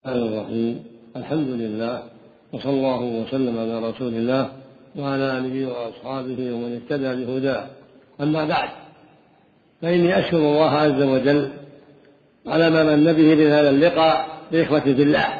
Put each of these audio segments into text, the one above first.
الرحمن الرحيم. الحمد لله، وصلى الله وسلم على رسول الله وعلى آله وأصحابه ومن اهتدى بهداه. أما بعد، فإني أشكر الله عز وجل على ما من به لهذا اللقاء بإخوتي في الله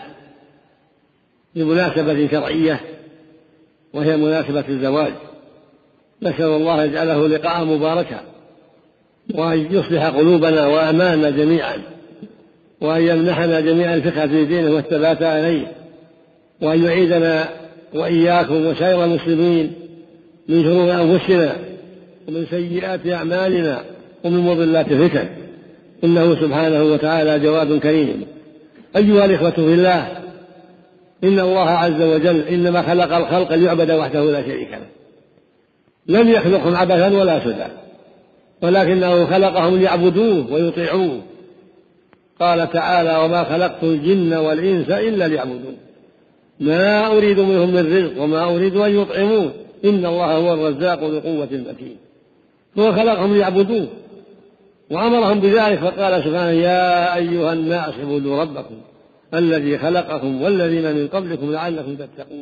بمناسبة شرعية، وهي مناسبة الزواج. نسأل الله يجعله لقاء مباركا، وأن يصلح قلوبنا وأماننا جميعا، وأن يمنحنا جميعا الفقه في دينه والثبات عليه، وأن يعيذنا وإياكم وسائر المسلمين من شرور أنفسنا ومن سيئات أعمالنا ومن مضلات الفتن، إنه سبحانه وتعالى جواد كريم. أيها الإخوة في الله، إن الله عز وجل إنما خلق الخلق ليعبد وحده لا شريك له، لم يخلقهم عبثا ولا سدى، ولكنه خلقهم ليعبدوه ويطيعوه. قال تعالى: وما خلقت الجن والإنس إلا ليعبدون ما أريد منهم من رزق وما أريد أن يطعمون إن الله هو الرزاق ذو القوة المتين. هو خلقهم ليعبدوه وأمرهم بذلك، فقال سبحانه: يا أيها الناس اعبدوا ربكم الذي خلقكم والذين من قبلكم لعلكم تتقون.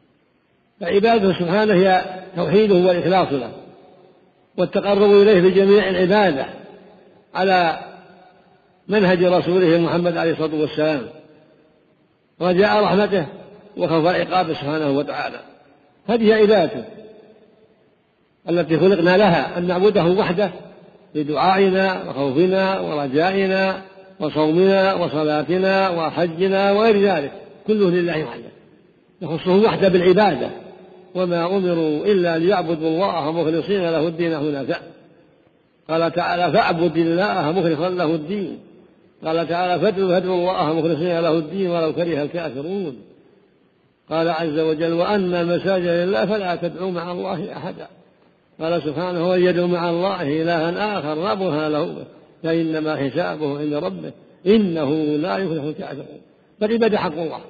فعباده سبحانه هي توحيده والإخلاص له والتقرب إليه بجميع العبادة على منهج رسوله محمد عليه الصلاة والسلام، رجاء رحمته وخوف عقابه سبحانه وتعالى. هذه عبادته التي خلقنا لها، أن نعبده وحده بدعائنا وخوفنا ورجائنا وصومنا وصلاتنا وحجنا وغير ذلك، كله لله وحده، نخصه وحده بالعبادة. وما أمروا إلا ليعبدوا الله مخلصين له الدين حنفاء. قال تعالى: فاعبد الله مخلصا له الدين. قال تعالى: فادعوا الله مخلصين له الدين ولو كره الكافرون. قال عز وجل: وأن المساجد لله فلا تدعوا مع الله أحدا. قال سبحانه: ومن يدعو مع الله إلها آخر لا برهان له به فإنما حسابه عند ربه إنه لا يفلح الكافرون. فالعبادة حق الله،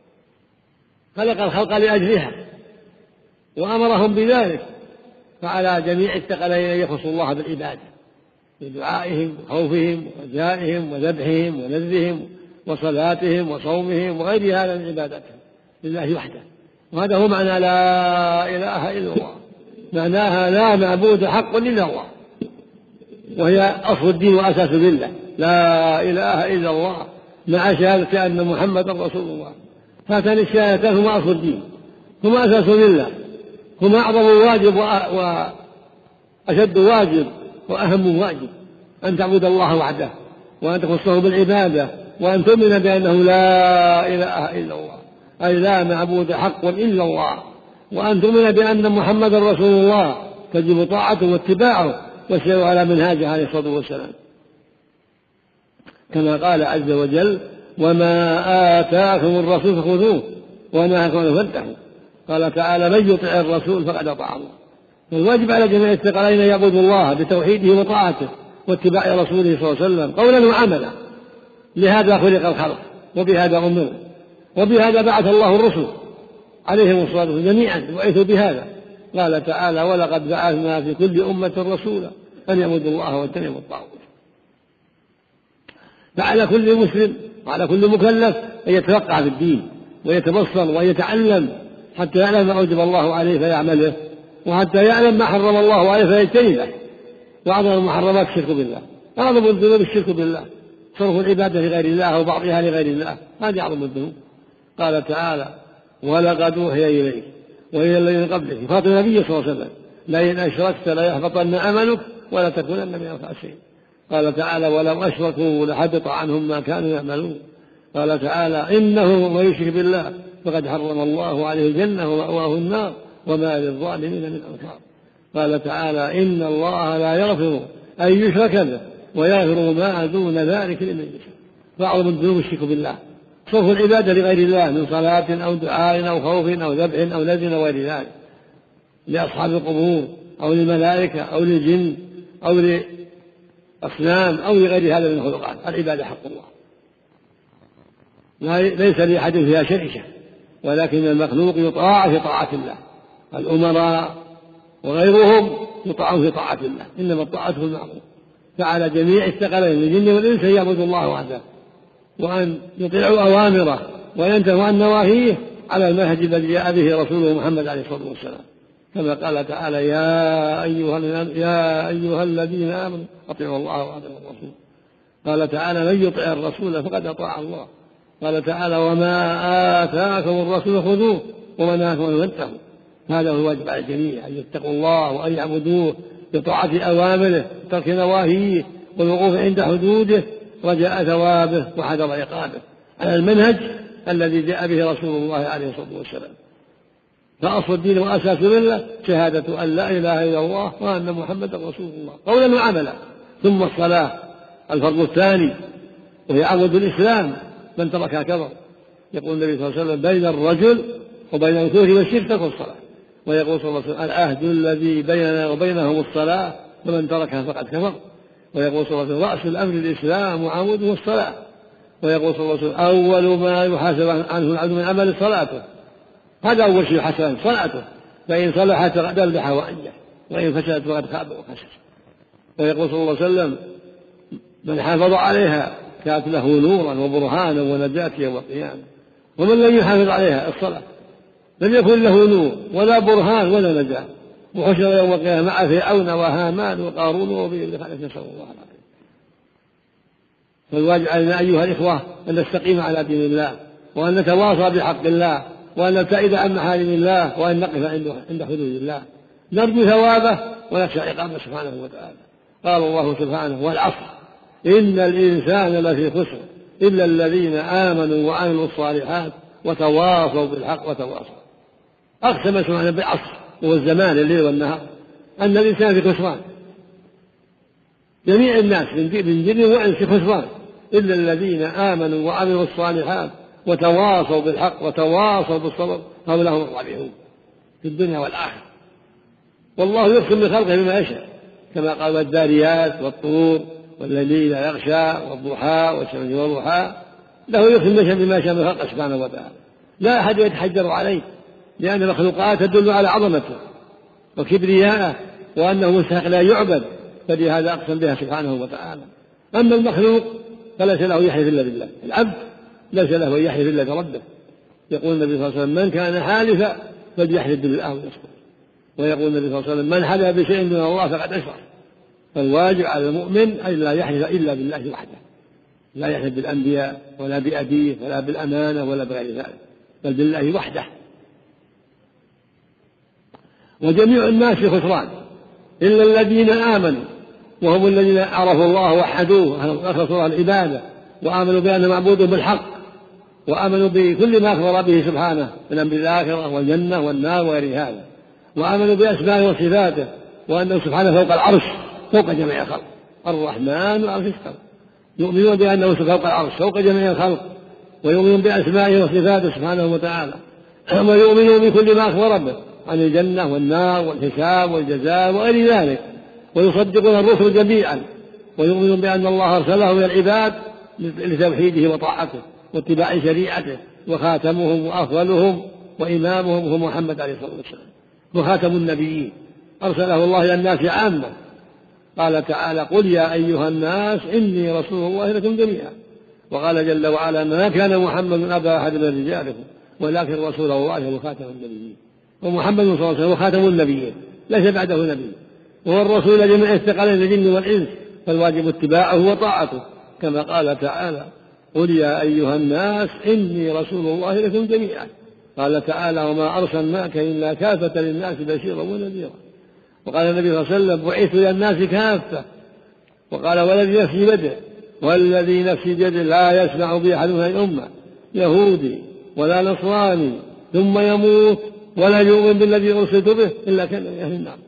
خلق الخلق لأجلها وأمرهم بذلك، فعلى جميع الثقلين أن يخصوا الله بالعبادة بدعائهم وخوفهم ورجائهم وذبحهم ونذرهم وصلاتهم وصومهم وغير هذا من عبادتهم لله وحده. وهذا هو معنى لا إله إلا الله، معناها لا معبود حق إلا الله، وهي أصل الدين وأساس الملة. لا إله إلا الله مع شهادة أن محمدا رسول الله. هاتان الشهادتان هما أصل الدين، هما أساس الملة، هما أعظم واجب وأشد واجب وأهم واجب، أن تعبد الله وحده وأن تخصه بالعبادة وأن تؤمن بأنه لا إله إلا الله، أي لا معبود حق إلا الله، وأن تؤمن بأن محمدا رسول الله تجب طاعته واتباعه والسير على منهاجه عليه الصلاة والسلام، كما قال عز وجل: وما آتاكم الرسول فخذوه وما نهاكم فانتهوا. قال تعالى: من يطع الرسول فقد أطاع الله. فالواجب على جميع الثقلين أن يعبدوا الله بتوحيده وطاعته واتباع رسوله صلى الله عليه وسلم قولا وعملا. لهذا خلق الخلق، وبهذا أمروا، وبهذا بعث الله الرسل عليهم الصلاة والسلام جميعا وعثوا بهذا. قال تعالى: ولقد بعثنا في كل أمة رسولا أن يعبدوا الله واجتنبوا الطاغوت. فعلى كل مسلم وعلى كل مكلف أن يتفقه في الدين ويتبصر ويتعلم حتى يعلم ما أوجب الله عليه فيعمله، وحتى يعلم ما حرم الله عليه فيجتنبه. وأعظم المحرمات الشرك بالله، أعظم الذنوب الشرك بالله، صرف العبادة لغير الله وبعضها لغير الله، هذه أعظم الذنوب. قال تعالى: ولقد أوحي إليك وإلى الذين قبلك، يخاطب النبي صلى الله عليه وسلم: لئن أشركت ليحبطن عملك ولا تكونن من الخاسرين. قال تعالى: ولو أشركوا لحبط عنهم ما كانوا يعملون. قال تعالى: إنه من يشرك بالله فقد حرم الله عليه الجنة ومأواه النار وما للظالمين من أنصار. قال تعالى: إن الله لا يغفر أن يشرك به ويغفر ما دون ذلك لمن يشاء. فأعظم الذنوب الشرك بالله، صرف العبادة لغير الله من صلاة أو دعاء أو خوف أو ذبح أو نذر وغير ذلك، لأصحاب القبور أو للملائكة أو للجن أو لأصنام أو لغير هذا من الخلقات. العبادة حق الله، ليس لأحد فيها شركة، ولكن المخلوق يطاع في طاعة الله، الأمراء وغيرهم يطاعون في طاعة الله، إنما الطاعة في المعروف. فعلى جميع الثقلين الجن والإنس يعبدوا الله وحده وأن يطيعوا أوامره وينتهوا عن نواهيه على المنهج الذي جاء به رسوله محمد عليه الصلاة والسلام، كما قال تعالى: يا أيها الذين آمنوا أطيعوا الله وأطيعوا الرسول. قال تعالى: من يطع الرسول فقد أطاع الله. قال تعالى: وما آتاكم الرسول خذوه وما نهاكم فانتهوا. هذا هو الواجب على الجميع، أن يتقوا الله وأن يعبدوه بطاعة أوامره ترك نواهيه والوقوف عند حدوده رجاء ثوابه وحذر عقابه، على المنهج الذي جاء به رسول الله عليه الصلاة والسلام. فأصل الدين وأساس الملة شهادة أن لا إله إلا الله وأن محمدا رسول الله قولا وعملا. ثم الصلاة الفرض الثاني، وهي عمود الإسلام، من تركها كفر. يقول النبي صلى الله عليه وسلم: بين الرجل وبين الكفر والشرك ترك الصلاة. ويقول صلى الله عليه وسلم: العهد الذي بيننا وبينهم الصلاة فمن تركها فقد كفر. ويقول صلى الله عليه وسلم: رأس الأمر الإسلام وعموده الصلاة. ويقول صلى الله عليه وسلم: أول ما يحاسب عنه العبد من عمل صلاته. هذا أول شيء يحاسب صلاته، فإن صلحت فقد أفلح وأنجح، وإن فسدت فقد خاب وخسر. ويقول صلى الله عليه وسلم: من حافظ عليها كانت له نورا وبرهانا ونجاة يوم القيامة. ومن لم يحافظ عليها الصلاة لم يكن له نور ولا برهان ولا نجاة، وحشر يوم القيامة مع فرعون وهامان وقارون وأبي بن خلف، نسأل الله العافية. فالواجب علينا أيها الإخوة أن نستقيم على دين الله، وأن نتواصى بحق الله، وأن نبتعد عن محارم الله، وأن نقف عند حدود الله، نرجو ثوابه ونخشى عقابه سبحانه وتعالى. قال الله سبحانه: والعصر إن الإنسان لفي خسر إلا الذين آمنوا وعملوا الصالحات وتواصوا بالحق وتواصوا. أقسم سبحانه بالعصر، هو الزمان الليل والنهار، أن الإنسان في خسران، جميع الناس من جن وإنس في خسران إلا الذين آمنوا وعملوا الصالحات وتواصوا بالحق وتواصوا بالصبر هؤلاء هم الرابحون في الدنيا والآخرة. والله يقسم بخلقه بما يشاء، كما قال: والذاريات والطور والليل يغشى والضحى والشمس والضحى. له يقسم بما شاء من خلقه سبحانه وتعالى، لا أحد يتحجر عليه، لأن المخلوقات تدل على عظمته وكبرياءه وأنه مستحق لا يعبد، فلهذا أقسم بها سبحانه وتعالى. أما المخلوق فليس له يحلف إلا بالله، العبد ليس له يحلف إلا بربه. يقول النبي صلى الله عليه وسلم: من كان حالفا فليحلف بالله ويصبر. ويقول النبي صلى الله عليه وسلم: من حلف بشيء دون الله فقد أشرك. فالواجب على المؤمن أن لا يحلف إلا بالله وحده، لا يحلف بالأنبياء ولا بأبيه ولا بالأمانة ولا بغير ذلك، بل بالله وحده. وجميع الناس في خسران إلا الذين آمنوا، وهم الذين عرفوا الله وحدوه أخلصوا العبادة وآمنوا بأن معبوده بالحق، وآمنوا بكل ما أخبر به سبحانه من أمر الآخرة والجنة والنار وغير هذا، وآمنوا بأسمائه وصفاته، وأنه سبحانه فوق العرش فوق جميع الخلق، الرحمن والعرش استوى. يؤمنون بأنه فوق العرش فوق جميع الخلق، ويؤمنون بأسمائه وصفاته سبحانه وتعالى، ويؤمنون بكل ما أخبر به عن الجنة والنار والحساب والجزاء وغير ذلك، ويصدقون الرسل جميعا، ويؤمنون بأن الله أرسله إلى العباد لتوحيده وطاعته واتباع شريعته، وخاتمهم وأفضلهم وإمامهم هو محمد عليه الصلاة والسلام، وخاتم النبيين أرسله الله إلى الناس عامة. قال تعالى: قل يا أيها الناس إني رسول الله لكم جميعا. وقال جل وعلا: ما كان محمد أبا أحد من رجالكم ولكن رسول الله وخاتم النبيين. ومحمد صلى الله عليه وسلم خاتم النبيين، ليس بعده نبي، وهو الرسول لجميع الثقلين الجن والإنس، فالواجب اتباعه وطاعته، كما قال تعالى: قل يا أيها الناس إني رسول الله لكم جميعا. قال تعالى: وما أرسلناك إلا كافة للناس بشيرا ونذيرا. وقال النبي صلى الله عليه وسلم: بعثت إلى الناس كافة. وقال: والذي نفسي بيده والذي نفسي بيده لا يسمع بي أحد من الأمة يهودي ولا نصراني ثم يموت ولا يؤمن بالذي أرسلت به إلا كان من أهل النار،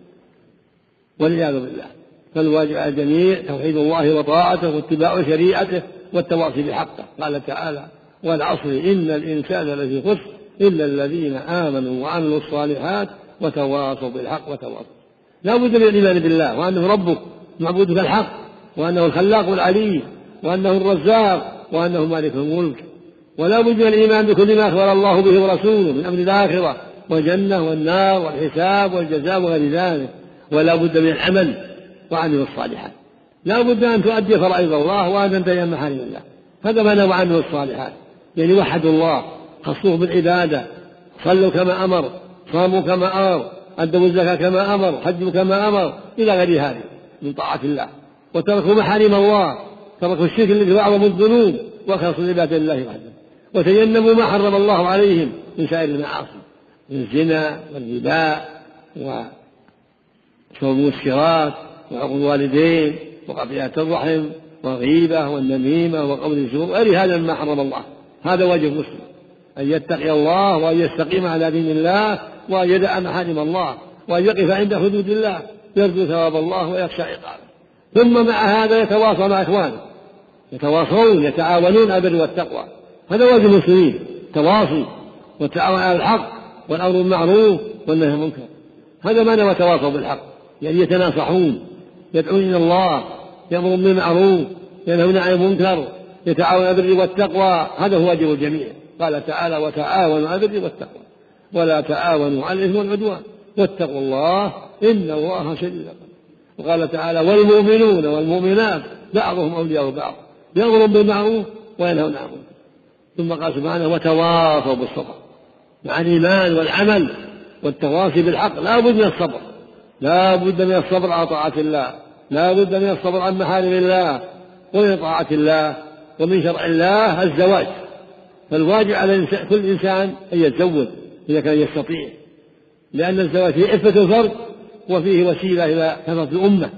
والعياذ بالله. فالواجب على الجميع توحيد الله وطاعته واتباع شريعته والتواصي بحقه. قال تعالى: والعصر إن الإنسان لفي خسر إلا الذين آمنوا وعملوا الصالحات وتواصوا بالحق وتواصوا. لا بد من الإيمان بالله وأنه ربك معبودك الحق، وأنه الخلاق العليم، وأنه الرزاق، وأنه مالك الملك. ولا بد من الإيمان بكل ما أخبر الله به ورسوله من أمر الآخرة والجنة والنار والحساب والجزاء وغير ذلك. ولا بد من العمل وعمل الصالحات. لا بد أن تؤدي فرائض الله وأن تنتهي عن محارم الله. هذا ما نوى عنه الصالحات، يعني وحدوا الله، خصوه بالعبادة، صلوا كما أمر، صاموا كما أمر، أدوا الزكاة كما أمر، حجوا كما أمر، إلى غير هذه من طاعة الله، وتركوا محارم الله، تركوا الشرك الذي هو أعظم الذنوب، وأخلصوا لعبادة الله وحده، وتجنبوا ما حرم الله عليهم من سائر المعاصي، من الزنا والربا وشرب المسكرات وعقوق الوالدين وقطيعة الرحم والغيبة والنميمة وقول الزور وغير هذا مما حرم الله. هذا واجب مسلم، أن يتقي الله وأن يستقيم على دين الله وأن يدع محارم الله وأن يقف عند حدود الله يرجو ثواب الله ويخشى عقابه. ثم مع هذا يتواصى مع إخوانه، يتواصون يتعاونون على البر والتقوى. هذا واجب المسلمين، تواصي والتعاون على الحق والأمر بالمعروف والنهي عن المنكر. هذا معنى وتواصوا بالحق، يعني يتناصحون، يدعون إلى الله، يأمرون بالمعروف، ينهون عن المنكر، يتعاون على البر والتقوى. هذا هو واجب الجميع. قال تعالى: وتعاونوا على البر والتقوى ولا تعاونوا على الإثم والعدوان واتقوا الله إن الله شديد العقاب. وقال تعالى: والمؤمنون والمؤمنات بعضهم أولياء بعض يأمرون بالمعروف وينهون عن المنكر. ثم قال سبحانه: وتواصوا بالصبر. مع الإيمان والعمل والتواصي بالحق لا بد من الصبر، لا بد من الصبر على طاعة الله، لا بد من الصبر عن محارم الله ومن طاعة الله. ومن شرع الله الزواج، فالواجب على كل إنسان أن يتزوج إذا كان يستطيع، لأن الزواج فيه عفة الفرد وفيه وسيلة إلى كثرة الأمة.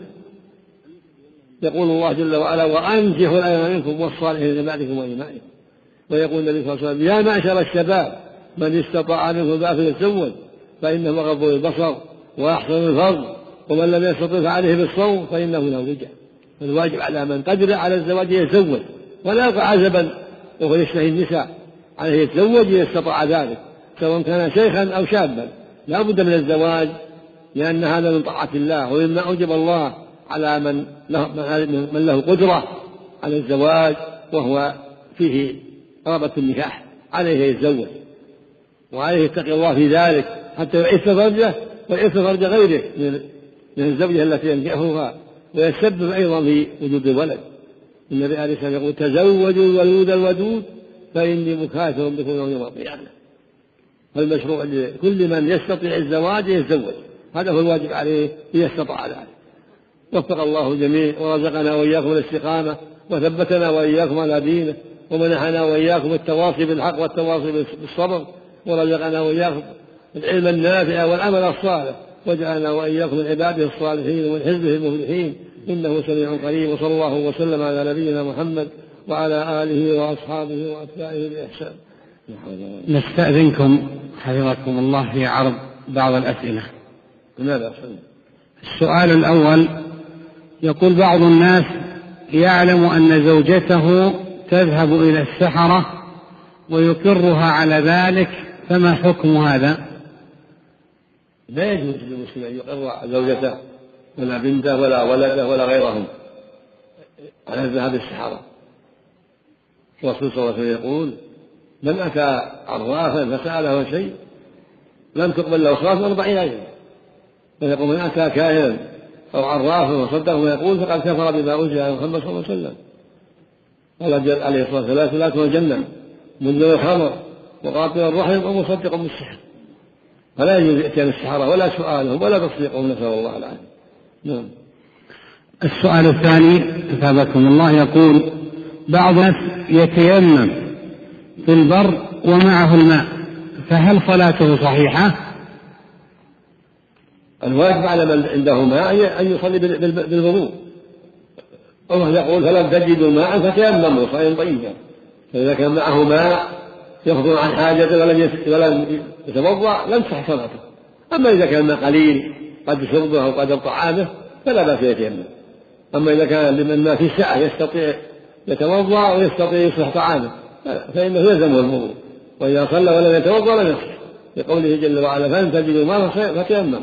يقول الله جل وعلا: وأنكحوا الأيام منكم والصالحين من بعدكم وإمائكم. ويقول النبي صلى الله عليه وسلم: يا معشر الشباب من استطاع منكم الباءة فليتزوج فإنه أغض للبصر وأحسن الفرج ومن لم يستطع فعليه بالصوم فإنه له وجه. فالواجب على من قدر على الزواج يتزوج ولا يبقى عزبا وهو يشتهي النساء، عليه يتزوج إذا استطاع ذلك، سواء كان شيخا أو شابا. لا بد من الزواج، لأن هذا من طاعة الله ومما أوجب الله على من له قدرة على الزواج وهو فيه رغبة النكاح، عليه يتزوج وعليه يتقي الله في ذلك حتى يعف فرجه ويعف فرج غيره من الزوجة التي ينكحها، ويسبب أيضا في وجود الولد. النبي عليه الصلاة والسلام يقول: تزوجوا الولود الودود فإني مكاثر بكم يوم القيامة. فالمشروع لكل من يستطيع الزواج يتزوج، هذا هو الواجب عليه إذا استطاع ذلك. وفق الله الجميع ورزقنا وإياكم الاستقامة وثبتنا وإياكم على دينه ومنحنا وإياكم التواصي بالحق والتواصي بالصبر، ورزقنا وإياكم العلم النافع والعمل الصالح، وجعلنا وإياكم من عباده الصالحين ومن حزبه المفلحين، إنه سميع قريب. وصلى الله وسلم على نبينا محمد وعلى آله وأصحابه وأتباعه بإحسان. نستأذنكم حفظكم الله في عرض بعض الأسئلة. السؤال الأول يقول: بعض الناس يعلم أن زوجته تذهب إلى السحرة ويقرها على ذلك، فما حكم هذا؟ لا يجوز للمسلم أن يقر زوجته ولا بنته ولا ولده ولا غيرهم على الذهاب السحرة. الرسول صلى الله عليه وسلم يقول: من أتى عرافا فسأله شيء لم تقبل له صلاة 40 يوما. فيقول: من أتى كاهنا أو عرافا وصدقه ويقول فقد كفر بما أنزل على محمد صلى الله عليه وسلم. قال عليه الصلاة والسلام: ثلاث الجنة منذ الخمر وقاطع الرحم ومصدق بالسحر. فلا يجوز إتيان السحرة ولا سؤالهم ولا تصديقهم، نسأل الله العافية. نعم. السؤال الثاني أثابكم الله يقول: بعض الناس يتيمم في البر ومعه الماء، فهل صلاته صحيحة؟ الواجب على من عنده ماء أن يصلي بالوضوء. الله يقول: فلم تجدوا ماء فتيمموا صعيدا طيبا. فإذا كان معه ماء يخرج عن حاجته ولم يتوضأ لم تصح صلاته. أما إذا كان الماء قليل قد شربه أو قدر طعامه فلا بأس يتيمم. أما إذا كان لمن ما في سعة يستطيع يتوضأ ويستطيع يصلح طعامه فإنه يلزمه الوضوء، وإذا صلى ولم يتوضأ لم يصح، لقوله جل وعلا: فلم تجدوا ماء فتيمموا.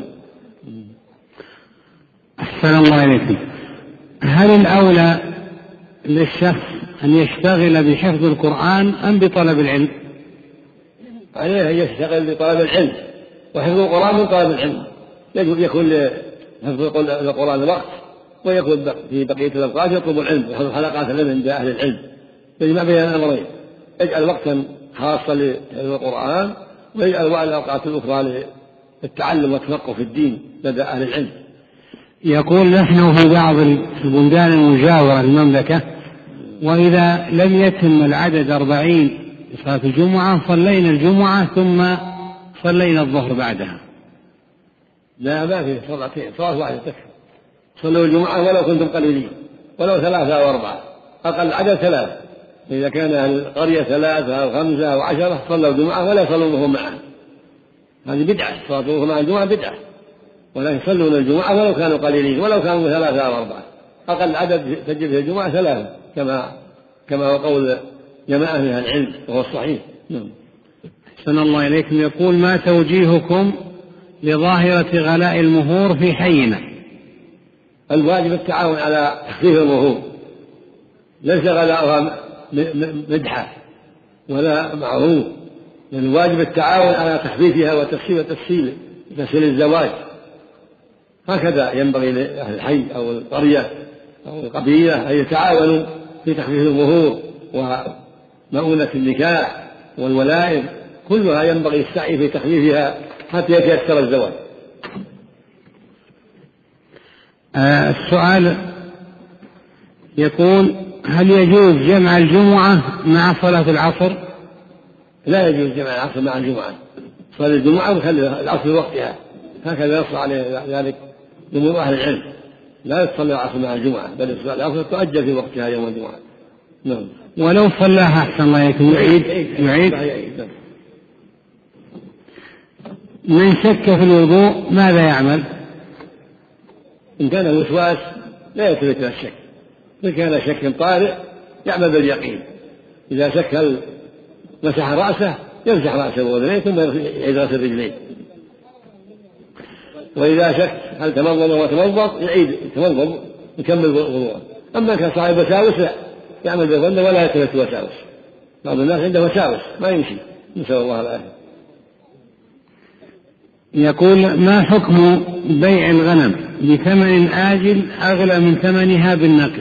أحسن الله إليكم. هل الأولى للشخص أن يشتغل بحفظ القرآن أم بطلب العلم؟ عليه أن يشتغل بطلب العلم، وحفظ القرآن من طلب العلم. يجب يكون لحفظ القرآن وقت، ويكون في بقية الأوقات يطلب العلم، يحفظ حلقات العلم عند أهل العلم. يجمع بين الأمرين، يجعل وقتا خاصا لتعليم القرآن ويجعل الأوقات الأخرى للتعلم والتفقه في الدين لدى أهل العلم. يقول نحن في بعض البلدان المجاورة للمملكة، وإذا لم يتم العدد 40 لصلاة الجمعة صلينا الجمعة ثم صلينا الظهر بعدها. لا، ما في صلاتين، صلاة واحدة تكفي. صلوا الجمعة ولو كنتم قليلين، ولو 3 أو 4، أقل عدد 3. إذا كان القرية 3 أو 5 أو 10 صلوا الجمعة ولا يصلوا الظهر معا. هذه بدعة، صلاة الظهر مع الجمعة بدعة، ولا يصلون الجمعة ولو كانوا قليلين، ولو كانوا 3 أو 4. أقل عدد تجب في الجمعة 3 كما هو قول جماعة من العلم وهو الصحيح. أحسن الله إليكم. يقول ما توجيهكم لظاهرة غلاء المهور في حينا؟ الواجب التعاون على تخفيف المهور، ليس غلاؤها مدحة ولا معروف، لأن الواجب التعاون على تخفيفها وتسهيل الزواج. هكذا ينبغي لأهل الحي أو القرية أو القبيلة أن يتعاونوا في تخفيف المهور ومؤونة النكاح والولائم، كلها ينبغي السعي في تخفيفها حتى يتيسر الزواج. السؤال يقول هل يجوز جمع الجمعة مع صلاة العصر؟ لا يجوز جمع العصر مع الجمعة، صلاة الجمعة وخلي العصر في وقتها، هكذا يصل عليه ذلك جمهور أهل العلم، لا تصلي العصر مع الجمعة، بل صلاة العصر تؤجل في وقتها يوم الجمعة. نعم. ولو صلاها أحسن الله يكون يعيد. من شك في الوضوء ماذا يعمل؟ إن كان الوسواس لا يترك الشك، إن كان شك طارئ يعمل باليقين. إذا شك هل مسح رأسه يمسح رأسه وأذنيه ثم يعيد غسل رجليه، وإذا شك هل تمضمض وتمضمض يعيد يتمضمض يكمل وضوءه. أما كان صاحب وساوس لا يعمل بالظن ولا يترك وساوس. بعض الناس عنده وساوس ما يمشي، نسأل الله العافية. يقول ما حكم بيع الغنم بثمن آجل أغلى من ثمنها بالنقد؟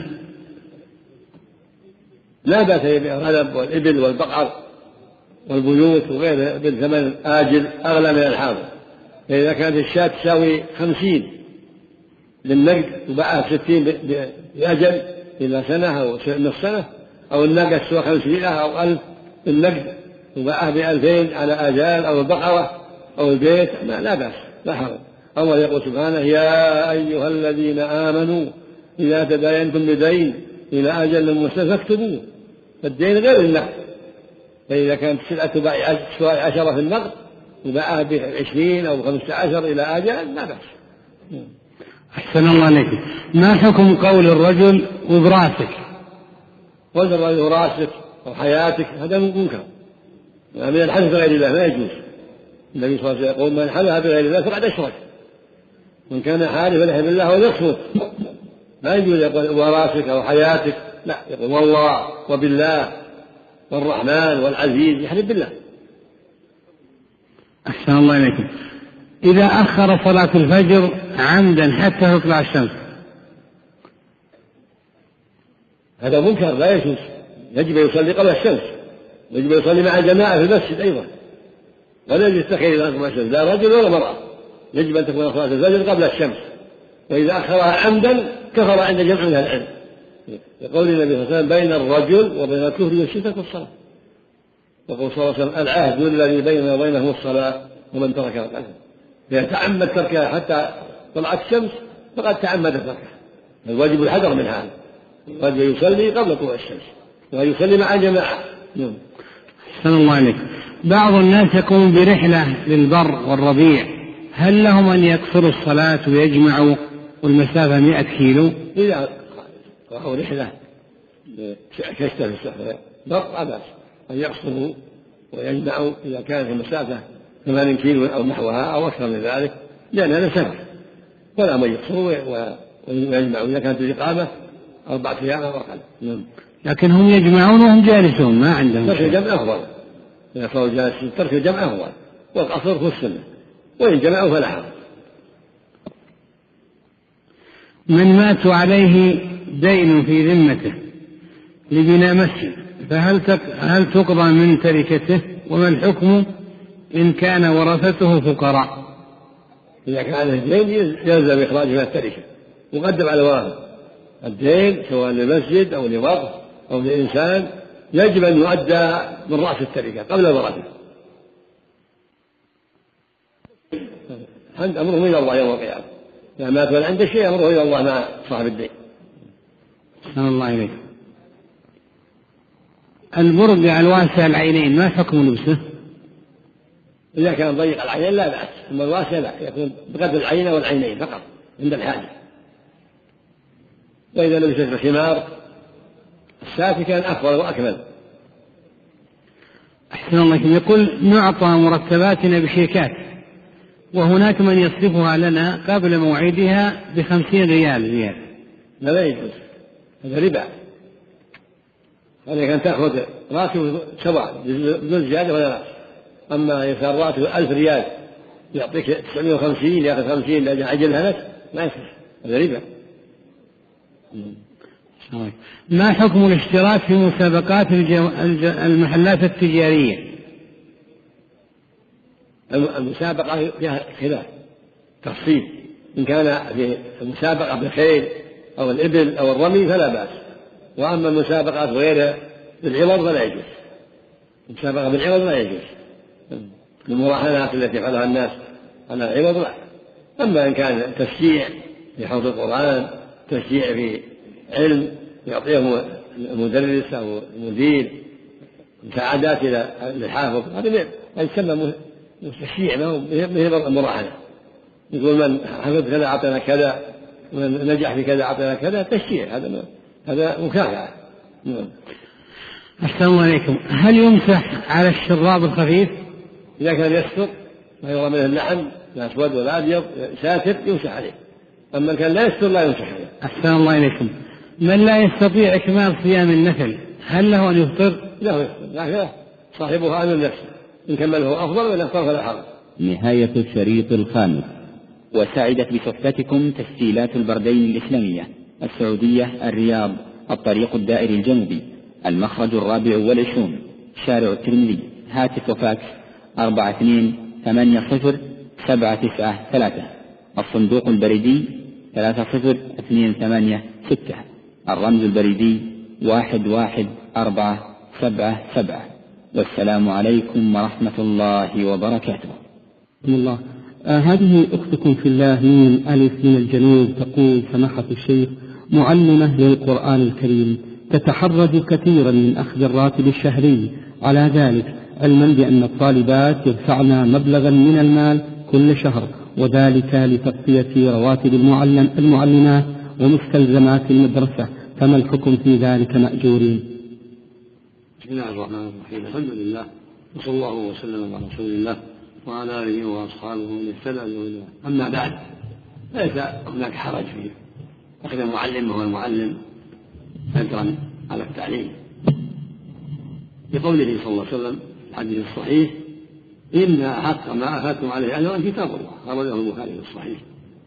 لا بأس يبيع الغنم والإبل والبقر والبيوت وغيرها بالثمن آجل أغلى من الحاضر. فإذا كانت الشاة تساوي 50 بالنقد وباعها 60 بأجل إلى سنة أو نصف سنة، أو الناقة تساوي 500 أو 1000 بالنقد وباعها ب2000 على آجال، أو البقرة أو البيت، لا بأس لا حرج. الله يقول سبحانه يا أيها الذين آمنوا إذا تداينتم بدين إلى أجل مسمى فاكتبوه. فالدين غير النقد، فإذا كانت السلعة تساوي 10 في النقد وباعها ب20 أو 15 إلى أجل لا بأس. أحسن الله عليكم. ما حكم قول الرجل وبراسك؟ قول الرجل وراسك أو حياتك هذا منكر، من الحلف بغير الله لا يجوز. النبي صلى الله عليه وسلم يقول من حلف بغير الله فقد أشرك، من كان حالفا يحلف بالله ويصمت. لا يجوز يقول وراسك أو حياتك، لا، يقول والله وبالله والرحمن والعزيز، يحلف بالله. أحسن الله إليكم. إذا أخر صلاة الفجر عمدا حتى تطلع الشمس هذا منكر لا يجوز، يجب يصلي قبل الشمس، يجب يصلي مع الجماعة في المسجد أيضا، ولا يجوز التخيل قبل الشمس لا رجل ولا مرأة، يجب أن تكون صلاة الفجر قبل الشمس، وإذا أخرها عمدا كفر عند جمع من العلم، يقول النبي صلى الله عليه وسلم بين الرجل وبين الكفر والشرك والصلاة، يقول صلى الله عليه وسلم العهد الذي بيننا وبينهم الصلاة ومن تركها فقد آثم. فيتعمد تركها حتى طلعت الشمس فقد تعمد تركها. الواجب الحذر من هذا، الواجب يصلي قبل طلوع الشمس ويصلي مع الجماعة. أحسن الله عليك. بعض الناس يقوم برحلة للبر والربيع، هل لهم أن يقصروا الصلاة ويجمعوا والمسافة 100 كيلو؟ إذا رأوا رحلة كشتة في السفر بر لا بأس أن يقصروا ويجمعوا إذا كانت المسافة 8 كيلو أو نحوها أو أكثر من ذلك، لأن هذا سفر، ولا من يقصروا ويجمعوا إذا كانت الإقامة 4 أيام أو أقل. لكن هم يجمعون وهم جالسون ما عندهم ترك الجمع أفضل، إذا صاروا جالسين ترك الجمع أفضل، والقصر هو السنة، وإن جمعوا فلا حرج. من مات عليه دين في ذمته لبناء مسجد هل تقضى من تركته؟ وما الحكم إن كان ورثته فقراء؟ إذا كان الدين يلزم إخراجه من التركة مقدم على الورثة. الدين سواء للمسجد أو لوقف أو لإنسان يجب أن يؤدى من رأس التركة قبل الورثة. أمره إلى الله يوم القيامة، إذا مات ولا عنده شيء أمره إلى الله مع صاحب الدين. أحسن الله إليك. البرد الواسع العينين ما حكم لبسه؟ إذا كان ضيق العينين لا بأس، أما الواسع لا، يكون بقدر العين والعينين فقط عند الحاجة. وإذا لبست الخمار الساتي كان أفضل وأكمل. أحسن الله إليكم. يقول نعطى مرتباتنا بشيكات وهناك من يصرفها لنا قبل موعدها ب50 ريال. لا يجوز، هذا ربا. هذا كان تأخذ راتب سواء بدون زيادة ولا رأس. أما يصير راتب 1000 ريال يعطيك 950 يأخذ 50 لأجل عجلها لك ما يصح، هذا ربا. ما حكم الاشتراك في مسابقات المحلات التجارية؟ المسابقة فيها خلاف تفصيل، إن كان في المسابقة بالخيل أو الإبل أو الرمي فلا بأس، وأما المسابقات غيرها بالعوض فلا يجوز. المسابقة بالعوض لا يجوز، المراهنات التي يفعلها الناس على العوض لا. أما إن كان تشجيع في حفظ القرآن، تشجيع في علم يعطيه المدرس أو المدير مساعدات إلى الحافظ، هذا يسمى تشجيع، ما هو مراهنة. يقول من حفظ كذا أعطينا كذا، من نجح في كذا أعطينا كذا، تشجيع، هذا مكافأة. أحسن الله عليكم. هل يمسح على الشراب الخفيف؟ إذا كان يستر ما يرى منه اللحم لا أسود ولا أبيض ساتر يمسح عليه، أما كان لا يستر لا يمسح عليه. أحسن الله إليكم. من لا يستطيع إكمال صيام النفل هل له أن يفطر؟ له يفطر، لكن صاحبها أمن نفسه، إن كمله أفضل وإن أفطر فلا حرج. نهاية الشريط الخامس. وسعدت بصحبتكم تسجيلات البردين الإسلامية، السعودية، الرياض، الطريق الدائري الجنوبي، المخرج 24، شارع الترمذي، هاتف وفاكس 42807993، الصندوق البريدي 30286، الرمز البريدي 11477. والسلام عليكم ورحمة الله وبركاته. الله. هذه أختكم في الله من ألف من الجنوب تقول: سماحة الشيخ، معلمة للقرآن الكريم تتحرج كثيرا من أخذ الراتب الشهري على ذلك، علما بأن الطالبات يدفعن مبلغا من المال كل شهر، وذلك لتغطية رواتب المعلمات ومستلزمات المدرسة، فما الحكم في ذلك مأجورين؟ بسم الله الرحمن الرحيم، الحمد لله وصلى الله وسلم على رسول الله وعلى آله وأصحابه ومن اهتدى بهداه. أما بعد، ليس هناك حرج في أخذ المعلم وهو المعلم أجرا على التعليم، بقوله صلى الله عليه وسلم في الحديث الصحيح: إن أحق ما أخذتم عليه أجرا كتاب الله، أخرجه البخاري في الصحيح.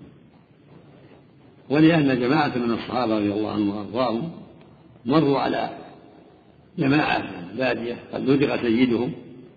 ولأن جماعة من الصحابة رضي الله عنهم وأرضاهم مروا على جماعة بادية قد نزغ سيدهم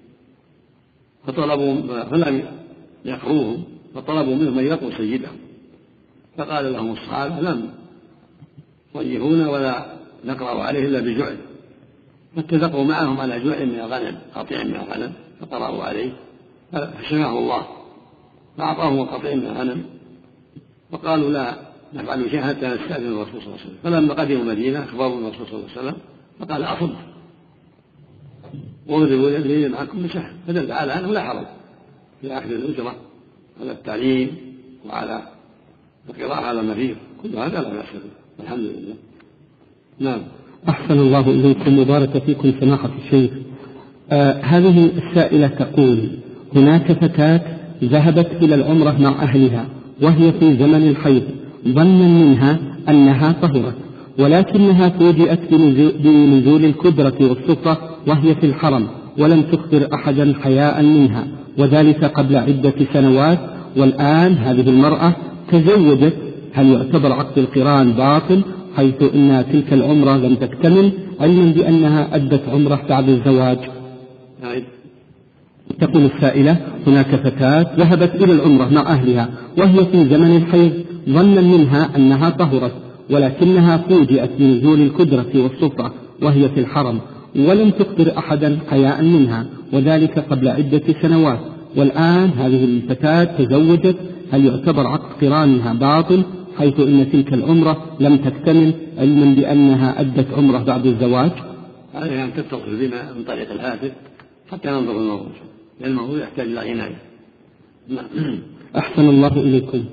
فلم يقروهم، فطلبوا منهم أن يقوا سيدهم، فقال لهم الصحابة: لم يضيفونا ولا نقرأ عليه إلا بجعل، فاتفقوا معهم على جعل من الغنم، قطيع من الغنم، فقرأوا عليه فشفاه الله، فأعطاهم قطيع من الغنم، وقالوا: لا نفعل شيئا حتى نستأذن الرسول صلى الله عليه وسلم. فلما قدموا المدينة أخبروا الرسول صلى الله عليه وسلم فقال: أصب واضربوا يديه معكم من شهر، فدل على أنه لا حرج في أخذ الأجرة على التعليم وعلى القراءة على المريض، كل هذا لا بأس به، الحمد لله. نعم. أحسن الله إليكم، مبارك فيكم سماحة الشيخ. هذه السائلة تقول: هناك فتاة ذهبت إلى العمرة مع أهلها وهي في زمن الحيض، ظنا منها أنها طهرت، ولكنها فوجئت بنزول الكدرة والصفرة وهي في الحرم، ولم تخبر أحدا حياء منها، وذلك قبل عدة سنوات، والآن هذه المرأة تزوجت. هل يعتبر عقد القران باطل حيث أن تلك العمرة لم تكتمل، علما بأنها أدت عمره بعد الزواج. تقول السائلة: هناك فتاة ذهبت إلى العمرة مع أهلها وهي في زمن الحيض ظنا منها أنها طهرت، ولكنها فوجئت بنزول الكدرة والصفرة وهي في الحرم، ولم تخبر أحدا حياء منها، وذلك قبل عدة سنوات، والآن هذه الفتاة تزوجت. هل يعتبر عقد قرانها باطل حيث إن تلك العمرة لم تكتمل علما بأنها أدت عمرة بعد الزواج؟ عليها أن تتصل بنا من طريق الهاتف حتى ننظر الموضوع، لأن الموضوع يحتاج إلى عناية. أحسن الله إليكم.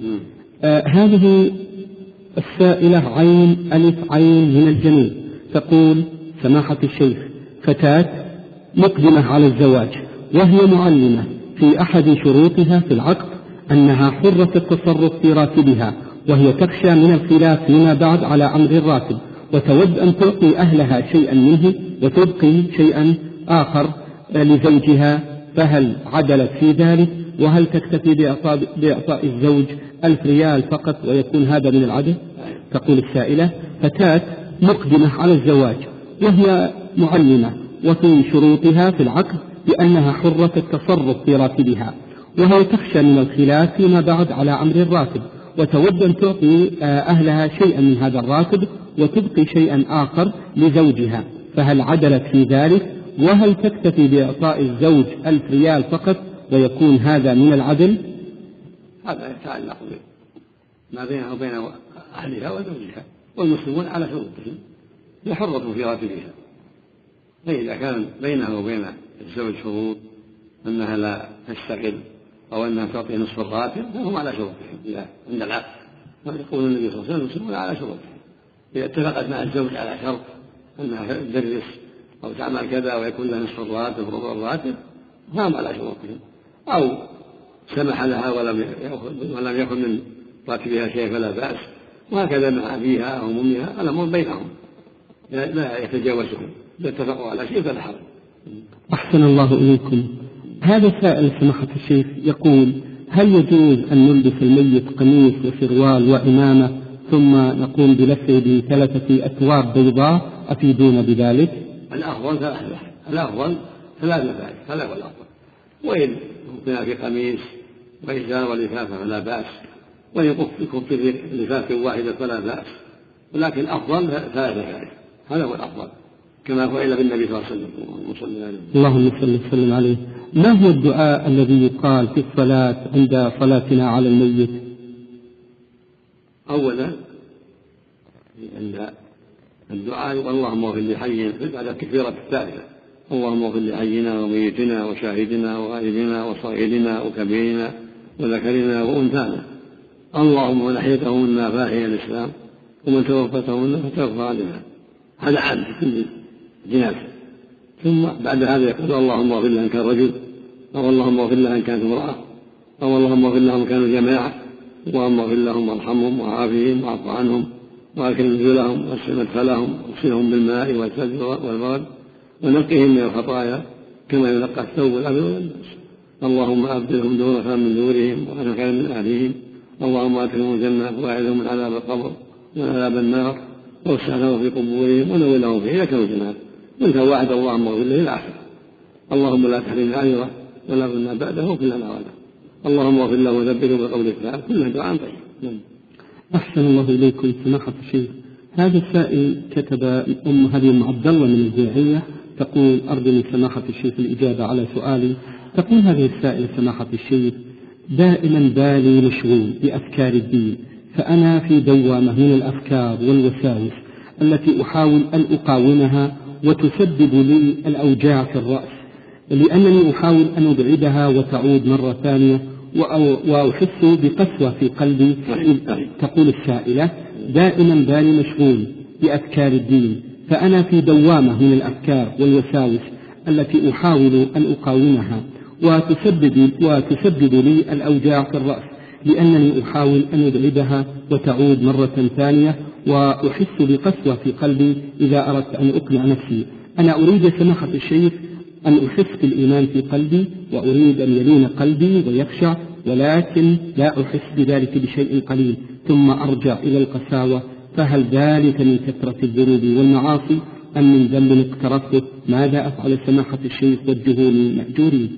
هذه السائلة عين ألف عين من الجميل تقول: سماحة الشيخ، فتاة مقدمة على الزواج وهي معلمة، في أحد شروطها في العقد أنها حرة التصرف في راتبها، وهي تخشى من الخلاف فيما بعد على أمر الراتب، وتود أن تعطي أهلها شيئا منه وتبقي شيئا آخر لزوجها، فهل عدلت في ذلك؟ وهل تكتفي بإعطاء الزوج 1000 ريال فقط ويكون هذا من العدل؟ تقول السائلة: فتاة مقدمة على الزواج وهي معلمة، وفي شروطها في العقد بأنها حرة التصرف في راتبها، وهي تخشى من الخلاف فيما بعد على أمر الراتب، وتود أن تعطي أهلها شيئا من هذا الراتب وتبقي شيئا آخر لزوجها، فهل عدلت في ذلك؟ وهل تكتفي بإعطاء الزوج 1000 ريال فقط ويكون هذا من العدل؟ هذا يتعلق ما بينها وبين أهلها وزوجها، والمسلمون على شروطهم، هي حرة في راتبها، فإذا كان بينها وبين الزوج شروط أنها لا تشتغل أو أنها تعطي نصف الراتب فهم على شروطهم عند العقد. يقول النبي صلى الله عليه وسلم: المسلمون على شروطهم. إذا اتفقت مع الزوج على شرط أنها تدرس أو تعمل كذا ويكون لها نصف الراتب ربع الراتب فهم على شروطهم، أو سمح لها ولم يكن من راتبها شيء فلا بأس، وهكذا مع أبيها أو أمها، الأمر بينهم لا يتجاوزهم، إذا اتفقوا على شيء فلا حرج. أحسن الله إليكم. هذا سائل سماحة الشيخ يقول: هل يجوز أن نلبس الميت قميص وسروال وإمامة ثم نقوم بلفه ب3 أثواب بيضاء؟ أفيدونا بذلك. الأفضل ثلاث مفارق، هذا هو الأفضل. وإن كنا في قميص وإزار ولفافة فلا بأس، وإن يكون في لفافة واحدة فلا بأس، ولكن الأفضل 3 مفارق، هذا هو الأفضل كما فعل بالنبي صلى الله عليه وسلم. اللهم صل وسلم عليه. ما هو الدعاء الذي يقال في الصلاة عند صلاتنا على الميت؟ أولا عند الدعاء يقول: اللهم اغفر لحينا، بعد التكبيرة الثالثة: اللهم اغفر لحينا وميتنا وشاهدنا وغائبنا وصغيرنا وكبيرنا وذكرنا وأنثانا، اللهم من أحييته منا فأحيا الإسلام، ومن توفته منا فتوفى علينا. هذا عام في كل جنازة. ثم بعد هذا يقول: اللهم اغفر لها إن كان رجل، أو اللهم اغفر لها إن كانت امرأة، أو اللهم اغفر لهم إن كانوا جماعة، اللهم اغفر لهم وارحمهم وعافهم واعف عنهم وأكرم نزلهم واسع مدخلهم واغسلهم بالماء والثلج والبرد ونقهم من الخطايا كما ينقى الثوب الأبيض من الدنس. اللهم أبدلهم دورا خيرا من دورهم وأهلا خيرا من أهليهم. اللهم أدخلهم الجنة وأعذهم من عذاب القبر ومن عذاب النار، واوسع لهم في قبورهم ونور لهم فيه إذا كانوا جنات. وإن كان واحد اللهم اغفر له الآخر. اللهم لا تحرمنا أجره ولا كنا بعده كلنا وعده. اللهم اغفر له وثبته بقول الثالث. كلها دعاء طيب. أحسن الله إليكم سماحة الشيخ. هذا السائل كتب هذه عبد الله من الزيعية تقول: أرجو من سماحة الشيخ الإجابة على سؤالي. تقول هذه السائلة: سماحة الشيخ، دائما بالي مشغول بأفكار الدين، فأنا في دوامة من الأفكار والوساوس التي أحاول أن أقاومها وتسبب لي الأوجاع في الرأس، لأنني أحاول أن أبعدها وتعود مرة ثانية وأحس بقسوة في قلبي. تقول السائلة: دائما بالي مشغول بأفكار الدين، فأنا في دوامة من الأفكار والوساوس التي أحاول أن أقاومها وتسبب لي الأوجاع في الرأس، لأنني أحاول أن أبعدها وتعود مرة ثانية، وأحس بقسوة في قلبي إذا أردت أن أقنع نفسي. أنا أريد سماحة الشيخ أن أحس بالإيمان في قلبي، وأريد أن يلين قلبي ويخشع، ولكن لا أحس بذلك بشيء قليل ثم أرجع إلى القساوة، فهل ذلك من كثرة الذنوب والمعاصي؟ أم من ذنب اقترفته؟ ماذا أفعل سماحة الشيخ وجهوا للمأجورين؟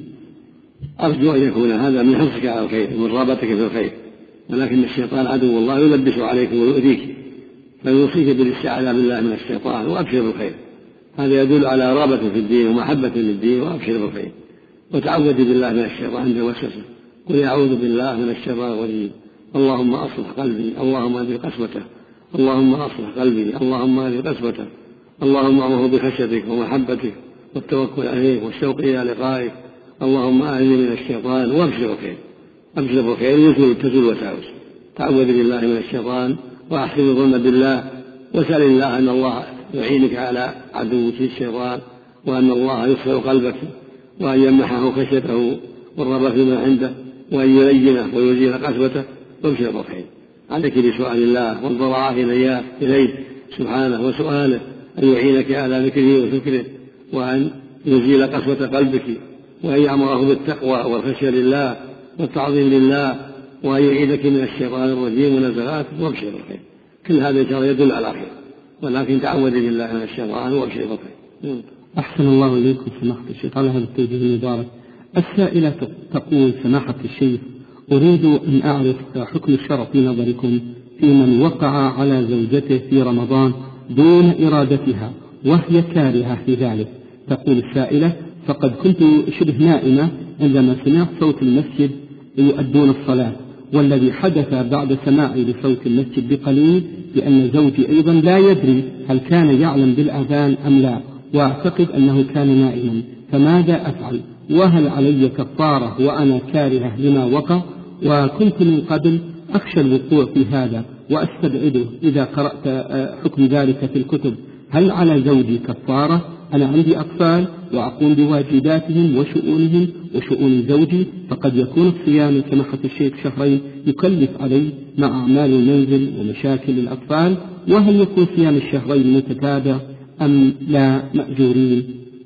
أرجو أن يكون هذا من حرصك على الخير ومن رغبتك في الخير، ولكن الشيطان عدو الله يلبس عليك ويؤذيك، فيوصيك بالاستعاذة بالله من الشيطان وأبشر بالخير. هذا يدل على رغبة في الدين ومحبة للدين، وأبشر بالخير وتعوذ بالله من الشيطان عند وسوسه. قل أعوذ بالله من الشيطان الرجيم، اللهم أصلح قلبي، اللهم أهد قسوته، اللهم أصلح قلبي، اللهم أهد قسوته، اللهم أمره بخشيتك ومحبتك والتوكل عليك والشوق إلى لقائك، اللهم أهدني من الشيطان وأبشر بالخير. أبشر بالخير تزول وساوس. تعوذ بالله من الشيطان وأحسن الظن بالله، وسأل الله أن الله يعينك على عدوك الشيطان، وأن الله يصفر قلبك، وأن يمنحه خشيته والرغبة فيما عنده، وأن يلينه ويزيل قسوته. وابشر بالخير. عليك بسؤال الله والضراعة إليه سبحانه، وسؤاله أن يعينك على ذكره وشكره، وأن يزيل قسوة قلبك، وأن يأمره بالتقوى والخشية لله والتعظيم لله، وأن يعيدك من الشيطان الرجيم ونزغاته. وابشر بالخير. كل هذا إن شاء الله يدل على خير، ولكن تعوذ بالله من الشيطان وابشر بالخير. أحسن الله إليكم سماحة الشيخ على هذا التوجيه المبارك. السائلة تقول: سماحة الشيخ، أريد أن أعرف حكم الشرع في نظركم في من وقع على زوجته في رمضان دون إرادتها وهي كارهة في ذلك. تقول السائلة: فقد كنت شبه نائمة عندما سمعت صوت المسجد يؤدون الصلاة، والذي حدث بعد سماعي لصوت المسجد بقليل بأن زوجي أيضا لا يدري هل كان يعلم بالأذان أم لا، وأعتقد أنه كان نائما، فماذا أفعل؟ وهل علي كفارة وأنا كارهة لما وقع؟ وكنت من قبل أخشى الوقوع في هذا وأستبعده إذا قرأت حكم ذلك في الكتب. هل على زوجي كفارة؟ أنا عندي أطفال وأقوم بواجباتهم وشؤونهم وشؤون زوجي، فقد يكون الصيام سماحة الشيخ شهرين يكلف علي مع أعمال المنزل ومشاكل الأطفال، وهل يكون صيام الشهرين متتابع أم لا مأجورين؟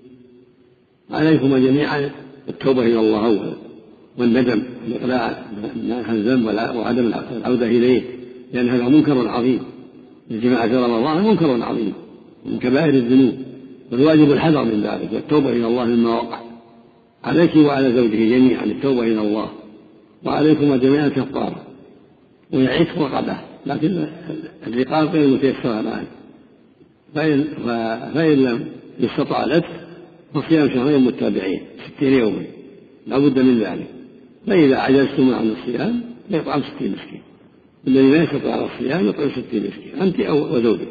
عليكم جميعا التوبة إلى الله أولا، والندم والإقلاع عن الذنب وعدم العودة إليه، لأن هذا منكر عظيم. الجماعة في رمضان منكر عظيم من كبائر الذنوب، والواجب الحذر من ذلك والتوبة إلى الله مما وقع. عليك وعلى زوجه جميعا التوبة إلى الله، وعليكم جميعا كفارة ويعيش رقبة، لكن الرقاب غير متيسرة الآن، فإن لم يستطع العتق فصيام شهرين متابعين 60 يوما لا بد من ذلك. فإذا عجزتم عن الصيام فيطعم 60 مسكين، الذي لا يستطيع على الصيام يطعم 60 مسكين، أنت أو وزوجك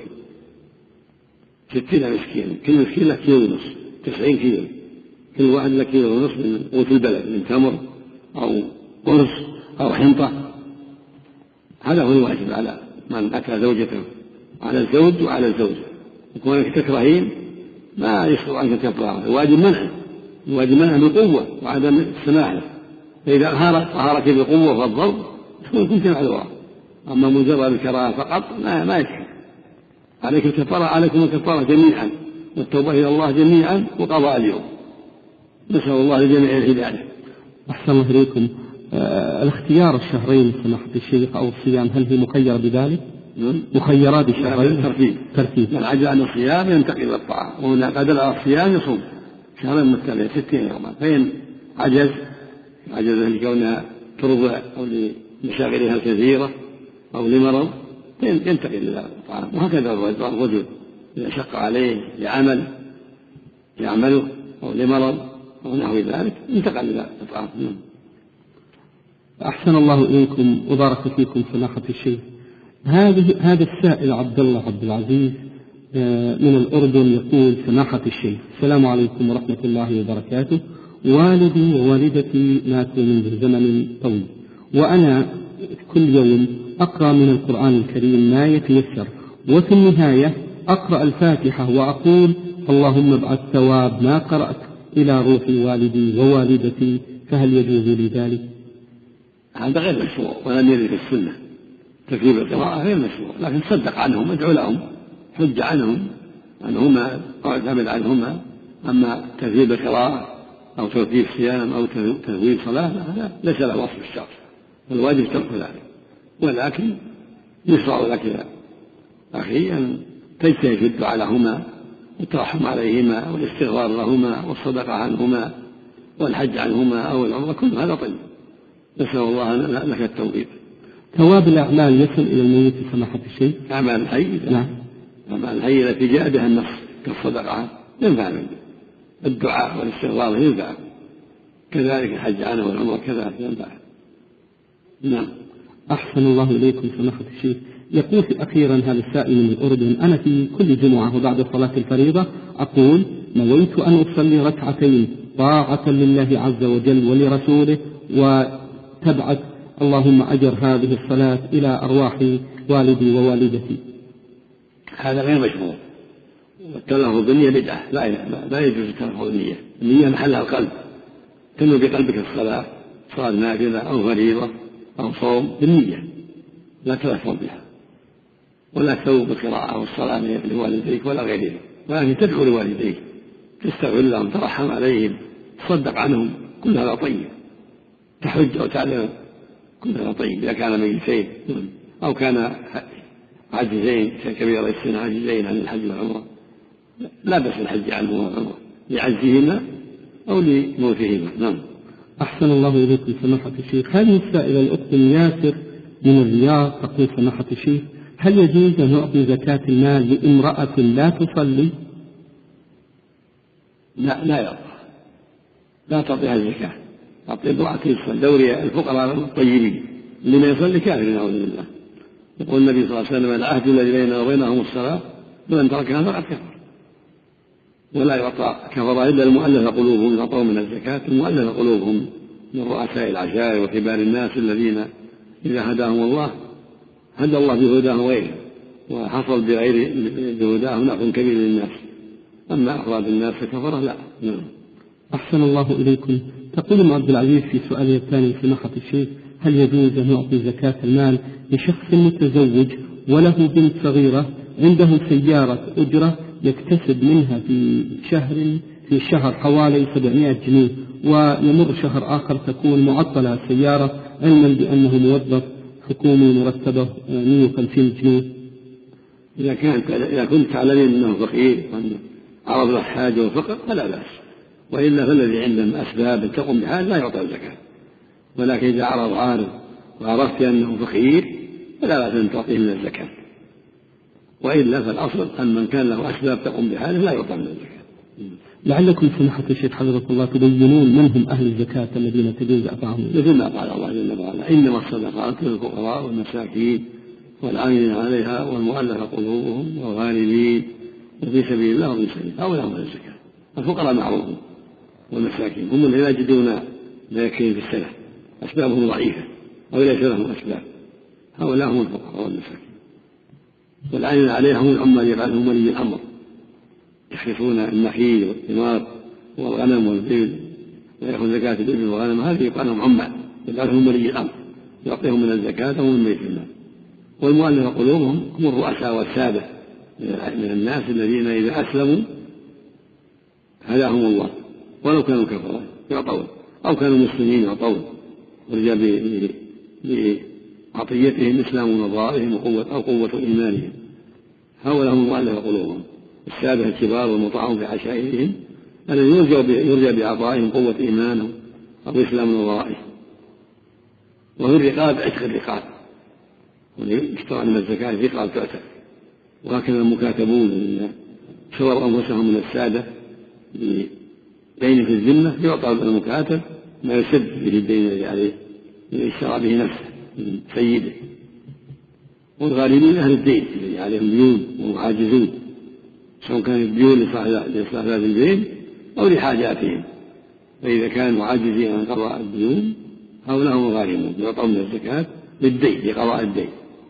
60 مسكين، كل مسكين له كيلو ونصف، 90 كيلو، كل واحد له كيلو ونصف من قوت البلد، من تمر أو قرص أو حنطة. هذا هو الواجب على من أتى زوجته، على الزوج وعلى الزوجة. وكونك تكرهين ما يصدر عنك كفارة، الواجب منع بقوة وعدم السماح له. فإذا ظهرك بقوة والضرب كنت معذورا، أما مجرد الكراهة فقط ما يكفي. عليكم الكفارة جميعا، والتوبة إلى الله جميعا، وقضاء اليوم. نسأل الله لجميع الهداية. أحسن الله إليكم. الاختيار الشهرين سماحة الشيخ أو الصيام هل هي مخيرة بذلك؟ مخيرات الشهرين ترتيب. من عجز عن الصيام ينتقل إلى الطاعة، ومن قدر على الصيام يصوم شهرين متتابعين 60 يوما. فإن عجز لكونها ترضع أو لمشاغلها الكثيرة أو لمرض ينتقل إلى الطعام. وهكذا الرجل إذا شق عليه لعمل يعمله أو لمرض أو نحو ذلك انتقل إلى الطعام. أحسن الله إليكم وبارك فيكم سماحة الشيخ. هذا السائل عبد الله عبد العزيز من الأردن يقول: سماحة الشيخ، السلام عليكم ورحمة الله وبركاته. والدي ووالدتي ماتوا منذ زمن طويل، وأنا كل يوم أقرأ من القرآن الكريم ما يتيسر، وفي النهاية أقرأ الفاتحة وأقول: اللهم ابعث ثواب ما قرأت إلى روح والدي ووالدتي، فهل يجوز لي ذلك؟ هذا غير مشروع ولم يرد في السنة. تكذيب القراءة غير مشروع، لكن تصدق عنهم، ادعو لهم، حج عنهما واعتمد عنهما. أما تكذيب القراءة أو ترتيب صيام أو تهويل صلاة هذا ليس له وصف الشرع، الواجب ترك ذلك. ولكن يشرع لك يا أخي أن تجتهد في الدعاء لهما والترحم عليهما والاستغفار لهما والصدقة عنهما والحج عنهما أو العمرة، كل هذا طيب. نسأل الله لك التوفيق. ثواب الأعمال يصل إلى الميت سماحة الشيخ؟ أعمال الحي، نعم، أعمال الحي التي جاء بها النص كالصدقة ينفع منه، الدعاء والاستغفار ينفع، كذلك الحج عنه والعمرة كذلك ينفع. نعم. أحسن الله إليكم سماحة الشيخ. يقول أخيرا هذا السائل من الأردن: أنا في كل جمعة وبعد صلاة الفريضة أقول: نويت أن أصلي ركعتين طاعة لله عز وجل ولرسوله، وتبعث اللهم أجر هذه الصلاة إلى أرواح والدي ووالدتي. هذا غير مشروع، والتلفظ بالنية بدعة، لا يجوز التلفظ بالنية. النية محلها القلب، تنوي بقلبك الصلاة، صلاة نافلة أو فريضة أو صوم بالنية، لا تلفظ بها، ولا تثوب بالقراءة والصلاة لوالديك ولا غيرهم، ولكن تدعو لوالديك، تستغفر لهم، ترحم عليهم، تصدق عنهم، كل هذا طيب. تحج أو تعلم، كل هذا طيب إذا كان ميتين أو كان عاجزين كبير السن عاجزين عن الحج والعمرة، لا بأس الحج عنه والعمرة لعجزهما أو لموتهما. نعم. أحسن الله إليكم سماحة الشيخ. هذه السائلة الأخت ياسر من الرياض تقول: سماحة الشيخ، هل يجوز أن نعطي زكاة المال لامرأة لا تصلي؟ لا يرضى، لا تعطيها الزكاة، تعطي امرأة تصلي. دوري الفقراء الطيبين اللي ما يصلي كافر نعوذ بالله. يقول النبي صلى الله عليه وسلم: العهد الذي بيننا وبينهم الصلاة، ومن تركها فقد كفر. ولا يعطى كفر إلا المؤلف قلوبهم، يعطوا من الزكاة المؤلف قلوبهم من رؤساء العشائر وكبار الناس الذين إذا هداهم الله هدى الله بهداه غيره، وحصل بغير بهداه نفع كبير للناس. أما أفراد الناس فكفره لا. نعم. أحسن الله إليكم. تقول أم عبد العزيز في سؤالها الثاني سماحة الشيخ: هل يجوز أن نعطي زكاة المال لشخص متزوج وله بنت صغيرة عنده سيارة أجرة يكتسب منها في الشهر حوالي 700 جنيه، ويمر شهر آخر تكون معطلة السيارة، علما بأنه موظف حكومي مرتبه 150 جنيه؟ إذا كنت تعلمين أنه فقير وأنه عرض له حاجة وفقر فلا بأس، وإلا فالذي عنده أسباب تقوم بحال لا يعطى الزكاة. ولكن إذا عارض وعرفت أنه فقير فلا بأس أن تعطيه من الزكاة، وإلا فالأصل أن من كان له أسباب تقوم بحاله لا يعطى من الزكاة. لعلكم سماحة الشيخ حفظكم الله تبينون من هم أهل الزكاة الذين تجوز أعطاهم. مثل ما قال الله جل وعلا: إنما الصدقات للفقراء والمساكين والعاملين عليها والمؤلفة قلوبهم والغارمين وفي سبيل الله وفي سبيل الله، هؤلاء هم الزكاة. الفقراء معروفون، والمساكين هم الذين لا يجدون ما يكفيهم في السنة، أسبابهم ضعيفة أو ليس لهم أسباب، هؤلاء هم الفقراء والمساكين. والعاملين عليها هم العمال يفعلهم ولي الأمر، يخلصون النخيل والثمار والغنم والإبل ويأخذ زكاة الإبل والغنم، هذه يقال لهم عمال يفعلهم ولي الأمر، يعطيهم من الزكاة ومن بيت المال. والمؤلفة قلوبهم هم الرؤساء والسادة من الناس الذين إذا أسلموا هداهم الله، ولو كانوا كفرا يعطون أو كانوا مسلمين يعطون، ورجع بعطيتهم إسلام ونظائهم أو قوة إيمانهم. هؤلاء هم المؤلفة قلوبهم، السادة الكبار والمطاعون في عشائرهم الذي يرجى بعطائهم قوة إيمانهم أو إسلام نظائهم. وفي الرقاب عتق الرقاب، ويشترى من الزكاة في رقاب تعتق. وهكذا المكاتبون الذين شروا أنفسهم من السادة بدين في الذمة يعطى المكاتب ما يسد به الدين الذي عليه يشترى به نفسه من سيده. والغالبين أهل الدين الذي عليهم ديون ومعاجزون، سواء كانت ديون لإصلاح هذا الدين أو لحاجاتهم، فإذا كانوا عاجزين عن قضاء الديون هؤلاء هم الغالبون يعطون من الزكاة للدين لقضاء الدين.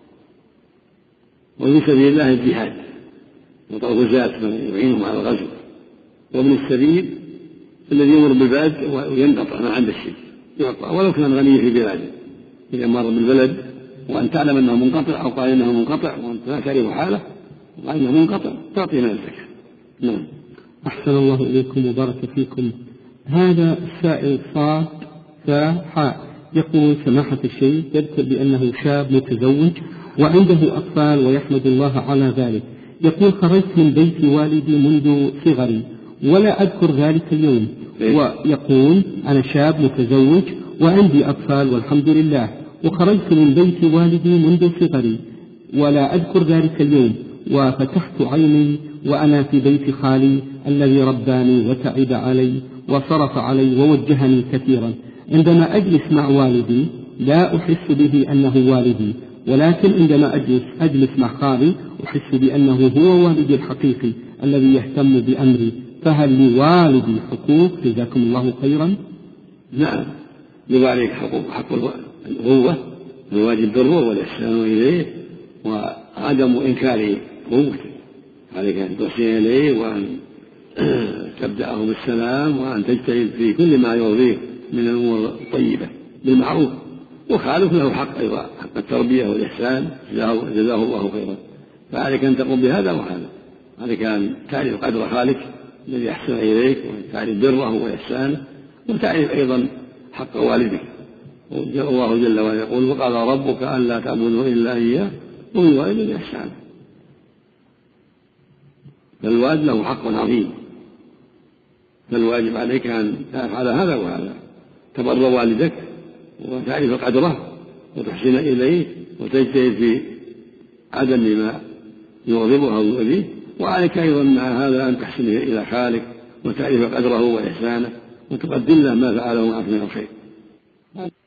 وفي سبيل الله الجهاد يعطوا غزاة من يعينهم على الغزو. وابن السبيل الذي يمر بالبلد وينقطع ما عنده شيء يعطى ولو كان غني في بلاده، إذا مر بالبلد وأن تعلم أنه منقطع أو قال إنه منقطع وأنت لا تعرف حاله وقال إنه منقطع تعطي من الزكاة. نعم. أحسن الله إليكم وبارك فيكم. هذا السائل صاد فحاء يقول: سماحة الشيخ، يذكر بأنه شاب متزوج وعنده أطفال ويحمد الله على ذلك، يقول خرجت من بيت والدي منذ صغري ولا أذكر ذلك اليوم، ويقول أنا شاب متزوج وعندي أطفال والحمد لله، وخرجت من بيت والدي منذ صغري ولا أذكر ذلك اليوم، وفتحت عيني وأنا في بيت خالي الذي رباني وتعب علي وصرف علي ووجهني كثيرا. عندما أجلس مع والدي لا أحس به أنه والدي، ولكن عندما أجلس مع خالي أحس بأنه هو والدي الحقيقي الذي يهتم بأمري. فهل لوالدي حقوق؟ جزاكم الله خيرا. نعم، لوالدك حق الأخوة، الواجب بره والإحسان إليه وعدم إنكار قوته، عليك أن تحسن إليه وأن تبدأه بالسلام وأن تجتهد في كل ما يرضيه من الأمور الطيبة بالمعروف. وخالف له حق أيضا، حق التربية والإحسان، جزاه الله خيرا. فعليك أن تقوم بهذا وهذا، عليك أن تعرف قدر خالك الذي أحسن إليك، وتعرف بره وإحسانه، وتعرف أيضا حق والدك. الله جل وعلا يقول وقضى ربك ألا تعبدوا إلا إياه وبالوالدين إحسانا. فالوالد له حق عظيم، فالواجب عليك أن تفعل هذا وهذا، تبر والدك وتعرف قدره وتحسن إليه وتجتهد في عدم ما يغضبه أو يؤذيه. وعليك أيضا مع هذا أن تحسن إلى خالك وتعرف قدره وإحسانه وتقدم له ما فعله معك من الخير.